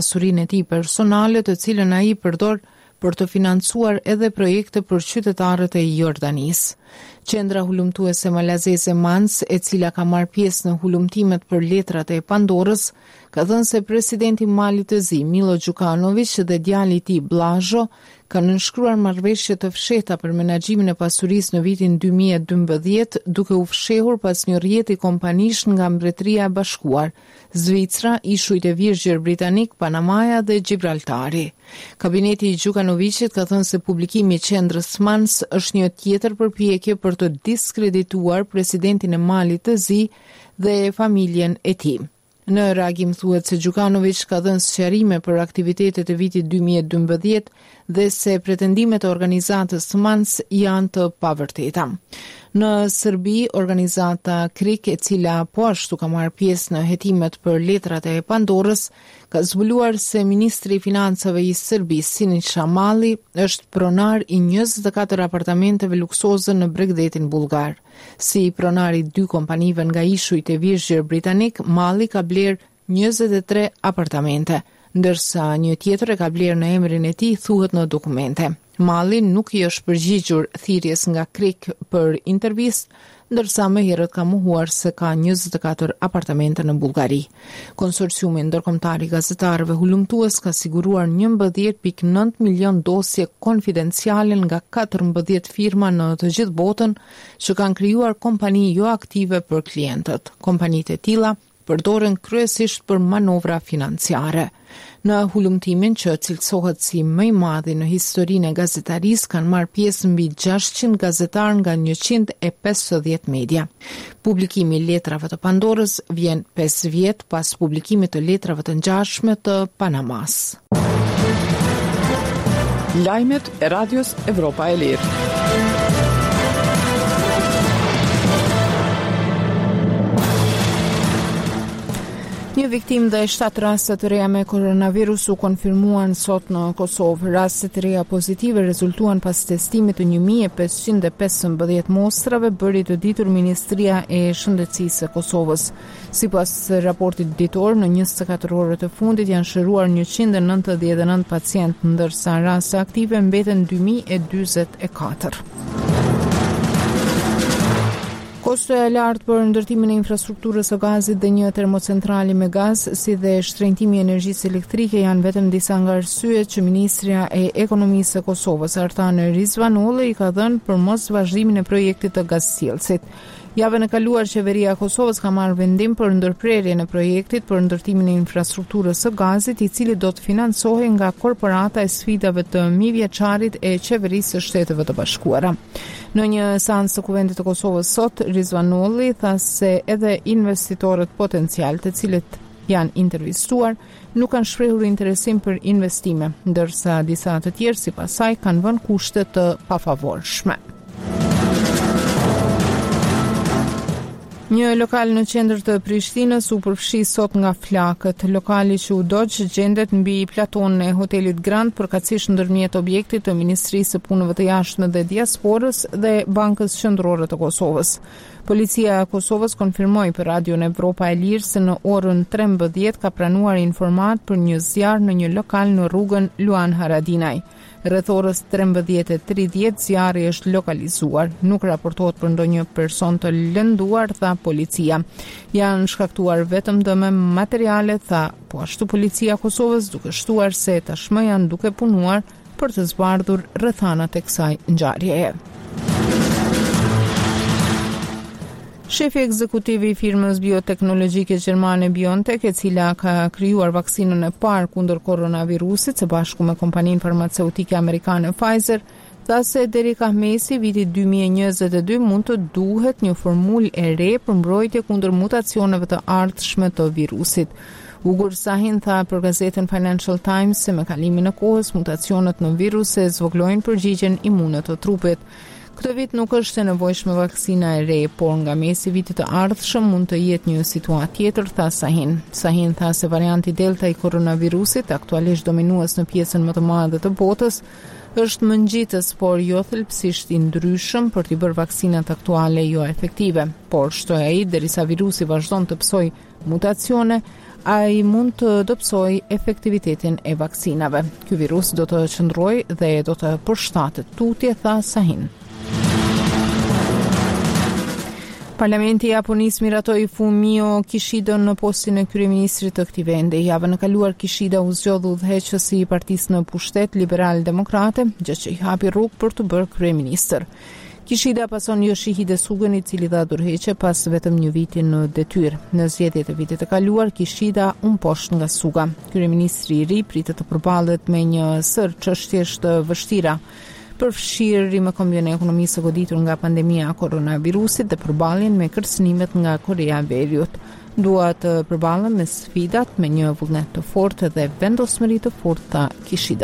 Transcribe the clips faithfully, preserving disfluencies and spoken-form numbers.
pasurinë e tij personale, të cilën ai përdor për të financuar edhe projekte për qytetarët e Jordanisë. Qendra hulumtuese malazeze Mans, e cila ka marrë pjesë në hulumtimet për letrat e Pandorës, ka thënë se presidenti i Malit të Zi, Milo Đukanović, dhe djali i tij Blažo kanë nënshkruar marrëveshje të fshehta për menaxhimin e pasurisë në vitin dy mijë e dymbëdhjetë, duke u fshehur pas një rrjeti kompanish nga Mbretëria e Bashkuar, Zvicra, Ishujt e Virgjër Britanik, Panamaja dhe Gibraltari. Kabineti i Gjukanovićit ka thënë se publikimi i qendrës Mans është një tjetër përpjekje për të diskredituar presidentin e Malit të Zi dhe familjen e tij. Në reagim thuhet se Gjukanović ka dhënë sqarime për aktivitetet e vitit dy mijë e dymbëdhjetë dhe se pretendimet e organizatës Mans janë të pavërteta. Në Serbi, organizata Krik, e cila po ashtu ka marrë pjesë në hetimet për letrat e Pandorës, ka zbuluar se ministri i financave i Serbisë, Siniša Mali, është pronar i njëzet e katër apartamenteve luksoze në Bregdetin bullgar. Si pronar i dy kompanive nga Ishujt e Virgjër Britanik, Mali ka bler njëzet e tre apartamente, ndërsa një tjetër e ka bler në emrin e tij, thuhet në dokumente. Mali nuk i është përgjigjur thirrjes nga Krik për intervistë, ndërsa më herët ka mohuar se ka njëzet e katër apartamente në Bullgari. Konsorciumi ndërkombëtar i gazetarëve hulumtues ka siguruar njëmbëdhjetë pikë nëntë milion dosje konfidenciale nga katërmbëdhjetë firma në të gjithë botën që kanë krijuar kompani jo aktive për klientët. Kompanitë e tilla përdoren kryesisht për manovra financiare. Në hulumtimin që cilësohet si më i madhi në historinë e gazetarisë, kanë marrë pjesë mbi gjashtëqind gazetar nga njëqind e pesëdhjetë media. Publikimi i letrave të Pandorës vjen pesë vjet pas publikimit të letrave të ngjashme të Panamas. Lajmet e Radios Evropa e Lirë. Një viktim dhe shtatë raste të reja me koronavirus u konfirmuan sot në Kosovë. Rastet e reja pozitive rezultuan pas testimit të një mijë e pesëqind e pesëmbëdhjetë mostrave bëri të ditur Ministria e Shëndetësisë së Kosovës. Sipas raportit ditor, në njëzet e katër orët e fundit janë shëruar njëqind e nëntëdhjetë e nëntë pacient, ndërsa raste aktive mbeten dy mijë e dyzet e katër. Kostoja e lartë për ndërtimin e infrastrukturës së gazit dhe një termocentrali me gaz, si dhe shtrenjtimi i energjisë elektrike janë vetëm disa nga arsyet që Ministria e Ekonomisë së Kosovës, Artan Rizvanolli, i ka dhënë për mos vazhdimin e projektit të gazsjellësit. Javën e kaluar, qeveria e Kosovës ka marrë vendim për ndërprerjen e projektit për ndërtimin e infrastrukturës së gazit, i cili do të financohej nga korporata e sfidave të mijëvjeçarit e qeverisë së Shteteve të Bashkuara. Në një seancë të Kuvendit të Kosovës sot, Rizvanolli tha se edhe investitorët potencial, të cilët janë intervistuar, nuk kanë shprehur interesim për investime, ndërsa disa të tjerë sipas saj kanë vënë kushte të pafavorshme. Një lokal në qendër të Prishtinës u përfshi sot nga flakët. Lokali që u dogj gjendet mbi platonin e hotelit Grand, përkatësisht ndërmjet objektit të Ministrisë së Punëve të Jashtme dhe Diasporës dhe Bankës Qendrore të Kosovës. Policia e Kosovës konfirmoi për Radion Evropa e Lirë se në orën trembëdhjetë ka pranuar informat për një zjarr në një lokal në rrugën Luan Haradinaj. Rreth orës trembëdhjetë e tridhjetë zjarri është lokalizuar. Nuk raportohet për ndonjë person të lënduar, tha policia. Janë shkaktuar vetëm dëme materiale, tha po ashtu policia e Kosovës, duke shtuar se tashmë janë duke punuar për të zbardhur rrethanat e kësaj ngjarjeje. Shefi ekzekutiv i firmës bioteknologjike gjermane BioNTech, e cila ka krijuar vaksinën e parë kundër koronavirusit së bashku me kompaninë farmaceutike amerikane Pfizer, tha se deri ka mesi vitit dy mijë e njëzet e dy mund të duhet një formulë e re për mbrojtje kundër mutacioneve të ardhshme të virusit. Ugur Sahin tha për gazetën Financial Times se me kalimin e kohës mutacionet në virus se zvoglojnë përgjigjen imune të trupit. Këtë vit nuk është e nevojshme vaksina e re, por nga mesi vitit të ardhshëm mund të jetë një situatë tjetër, tha Sahin. Sahin tha se varianti Delta i koronavirusit, aktualisht dominues në pjesën më të madhe të botës, është mëngjitës, por jo thelbësisht i ndryshëm për t'i bërë vaksinat aktuale jo efektive. Por shtoi ai, derisa virusi vazhdon të psoj mutacione, ai mund të dobësojë efektivitetin e vaksinave. Ky virus do të qëndrojë dhe do të përshtatet tutje, tha Sahin. Parlamenti i Japonisë miratoi Fumio Kishida në postin e kryeministrit të këtij vendi. Javën e kaluar Kishida u zgjodhi udhëheqësi i partisë në pushtet liberal-demokrate, gjë që i hapi rrugë për të bërë kryeministër. Kishida pason Yoshihide Sugën, i cili dha dorëheqje pas vetëm një viti në detyrë. Në zgjedhjet e vitit të kaluar, Kishida u mposhtë nga Suga. Kryeministri i ri pritet të përballet me një sër çështjesh të vështira, përfshirë me kombjen e ekonomisë së goditur nga pandemia e koronavirusit dhe përballjen me kërcënimet nga Korea e Veriut. Dua të përballen me sfidat me një vullnet të fortë dhe vendosmëri të fortë, tha Kishida.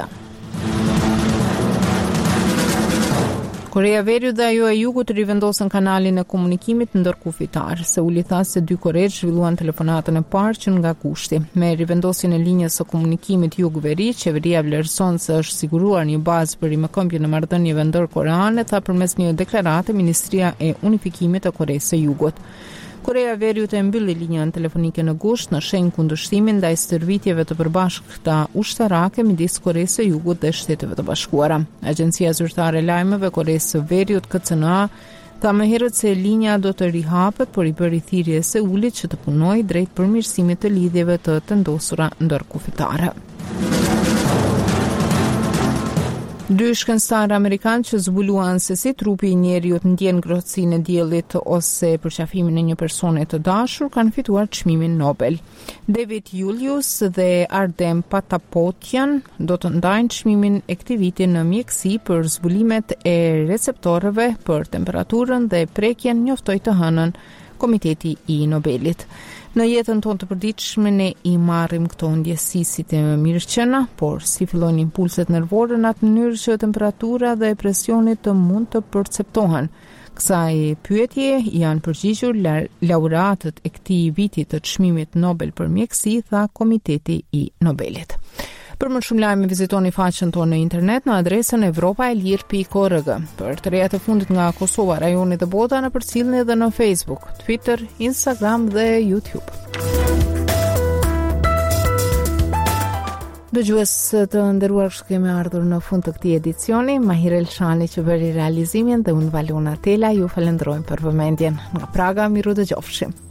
Korea e Veriut dhe ajo e Jugut rivendosën kanalin e komunikimit ndërkufitar. Seuli tha se dy Koret zhvilluan telefonatën e parë që nga kushti. Me rivendosjen e linjës së komunikimit Jug-Veri, qeveria vlerëson se është siguruar një bazë për rimekombjen e marrëdhënieve ndërkoreane, tha përmes një deklarate Ministria e Unifikimit të Koresë së Jugut. Korea e Veriut e mbylli linjën telefonike në gusht në shenjë kundërshtimi ndaj stërvitjeve të përbashkëta ushtarake midis Koresë së Jugut dhe Shteteve të Bashkuara. Agjencia Zyrtare e Lajmeve Koresë së Veriut K C N A tha më herët se linja do të rihapet, por i bëri thirrje Seulit që të punojë drejt përmirësimit të lidhjeve të vendosura ndërkufitare. Dy shkencëtarë amerikanë që zbuluan se si trupi i njeriut ndjen ngrohtësinë e diellit ose përqafimin e një personi të dashur kanë fituar çmimin Nobel. David Julius dhe Ardem Patapotian do të ndajnë çmimin e këtij viti në mjekësi për zbulimet e receptorëve për temperaturën dhe prekjen, njoftoi të hënën Komiteti i Nobelit. Në jetën tonë të përditshme ne i marrim këto ndjesi si të mirëqëna, por si fillojnë impulset nervore në atë mënyrë që temperatura dhe presioni të mund të perceptohen. Kësaj pyetje janë përgjigjur laureatët e këtij viti të çmimit Nobel për mjekësi, tha Komiteti i Nobelit. Për më shumë lajme vizitoni faqen tonë në internet në adresën evropaelir pikë org. Për të rejat e fundit nga Kosova, rajoni dhe bota, në përcjellni edhe në Facebook, Twitter, Instagram dhe YouTube. Dëgjues të nderuar, kemi ardhur në fund të këtij edicioni. Mahir Elshani që bëri realizimin dhe unë Valona Tela ju falenderojmë për vëmendjen. Nga Praga, miru dëgjofshim.